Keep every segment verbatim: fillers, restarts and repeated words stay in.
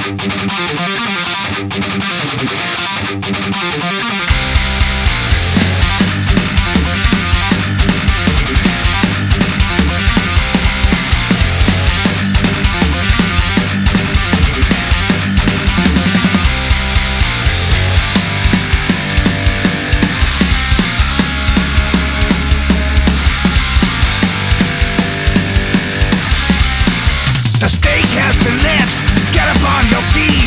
The stage has been lit, get up on your feet.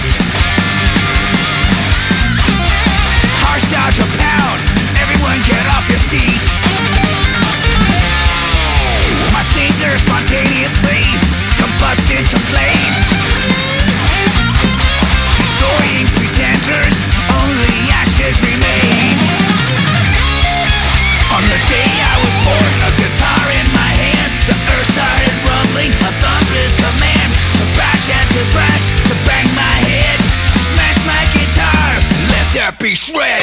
Heart start to pound, everyone get off your seat. My fingers spontaneously combust into flames, destroying pretenders, only ashes remain. On the day I was born, a guitar in my hands, the earth started rumbling, a thunderous command to bash and to thrash, to bang my head, to smash my guitar, let there be shred.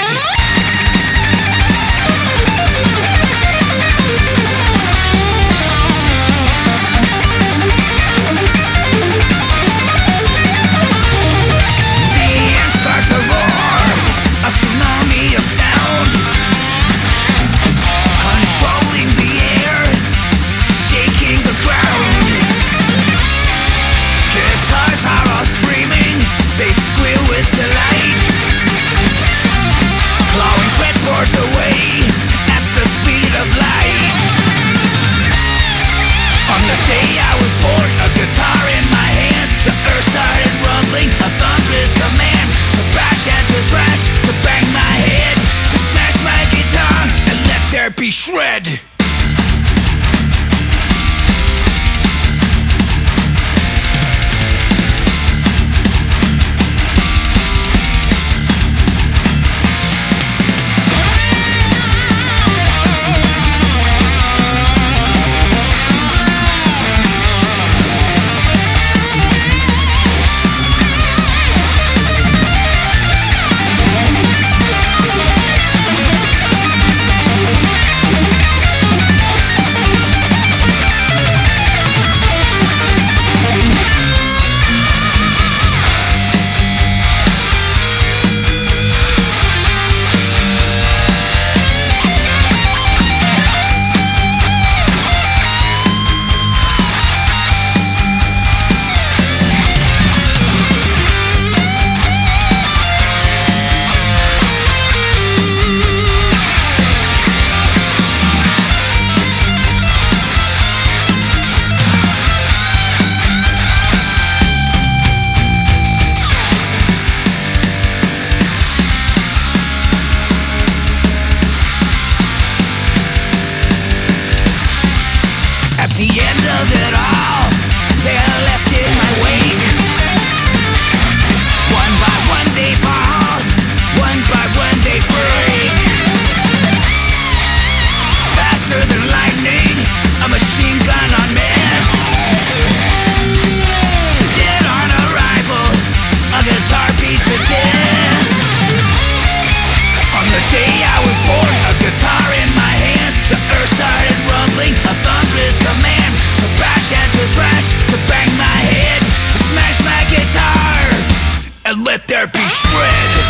The end starts to roar, a tsunami of sound, controlling the air, shaking the ground. Guitars are all screaming, they squeal with delight, clawing fretboards away at the speed of light. On the day I was born, a guitar in my hands, the earth started rumbling, a thunderous command to bash and to thrash, to bang my head, to smash my guitar, and let there be shred. At the end of it all, they are left in my wake. One by one they fall, one by one they break. Faster than lightning, a machine gun on meth. Dead on arrival, a guitar beat to death. On the day I was born, a guitar in my hands, the earth started rumbling, a thunderous command to bash and to thrash, to bang my head, to smash my guitar, and let there be shred.